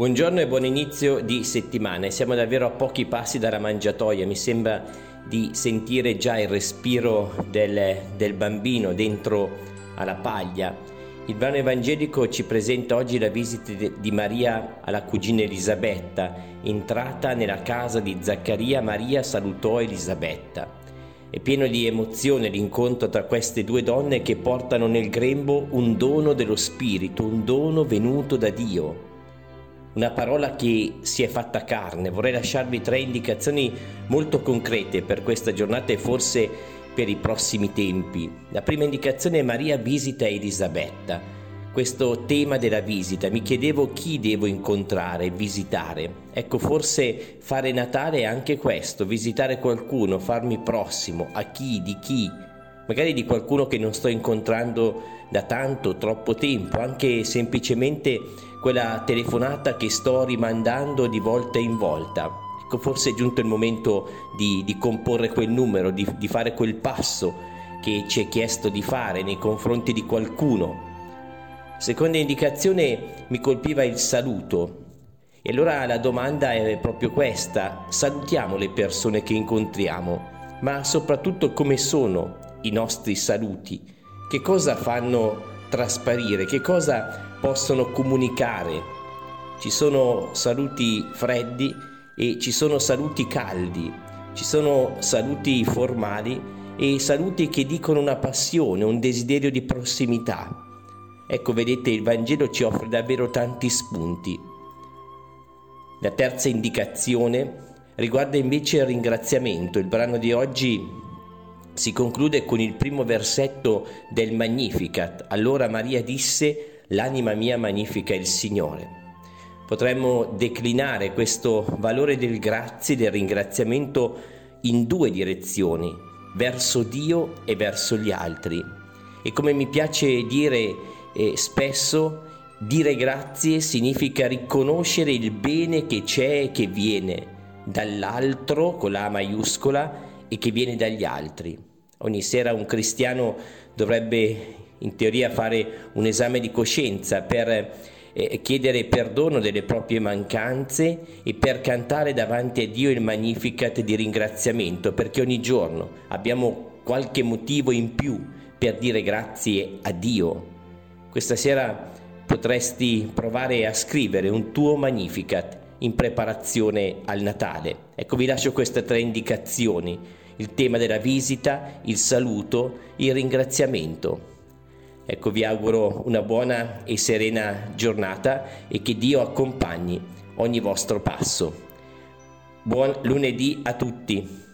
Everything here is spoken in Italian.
Buongiorno e buon inizio di settimana. Siamo davvero a pochi passi dalla mangiatoia. Mi sembra di sentire già il respiro del bambino dentro alla paglia. Il brano evangelico ci presenta oggi la visita di Maria alla cugina Elisabetta. Entrata nella casa di Zaccaria, Maria salutò Elisabetta. È pieno di emozione l'incontro tra queste due donne che portano nel grembo un dono dello Spirito, un dono venuto da Dio. Una parola che si è fatta carne. Vorrei lasciarvi 3 indicazioni molto concrete per questa giornata e forse per i prossimi tempi. La prima indicazione è: Maria visita Elisabetta. Questo tema della visita, mi chiedevo chi devo incontrare, visitare. Ecco, forse fare Natale è anche questo, visitare qualcuno, farmi prossimo. A chi, di chi? Magari di qualcuno che non sto incontrando da tanto, troppo tempo, anche semplicemente quella telefonata che sto rimandando di volta in volta. Ecco, forse è giunto il momento di comporre quel numero, di fare quel passo che ci è chiesto di fare nei confronti di qualcuno. Seconda indicazione, mi colpiva il saluto. E allora la domanda è proprio questa: salutiamo le persone che incontriamo, ma soprattutto come sono i nostri saluti? Che cosa fanno trasparire? Che cosa possono comunicare? Ci sono saluti freddi e ci sono saluti caldi, ci sono saluti formali e saluti che dicono una passione, un desiderio di prossimità. Ecco, vedete, il Vangelo ci offre davvero tanti spunti. La terza indicazione riguarda invece il ringraziamento. Il brano di oggi si conclude con il primo versetto del Magnificat. Allora Maria disse: l'anima mia magnifica il Signore. Potremmo declinare questo valore del grazie, del ringraziamento in 2 direzioni, verso Dio e verso gli altri. E come mi piace dire spesso, dire grazie significa riconoscere il bene che c'è e che viene dall'altro, con la A maiuscola, e che viene dagli altri. Ogni sera un cristiano dovrebbe in teoria fare un esame di coscienza per chiedere perdono delle proprie mancanze e per cantare davanti a Dio il Magnificat di ringraziamento, perché ogni giorno abbiamo qualche motivo in più per dire grazie a Dio. Questa sera potresti provare a scrivere un tuo Magnificat in preparazione al Natale. Ecco, vi lascio queste 3 indicazioni: il tema della visita, il saluto, il ringraziamento. Ecco, vi auguro una buona e serena giornata e che Dio accompagni ogni vostro passo. Buon lunedì a tutti!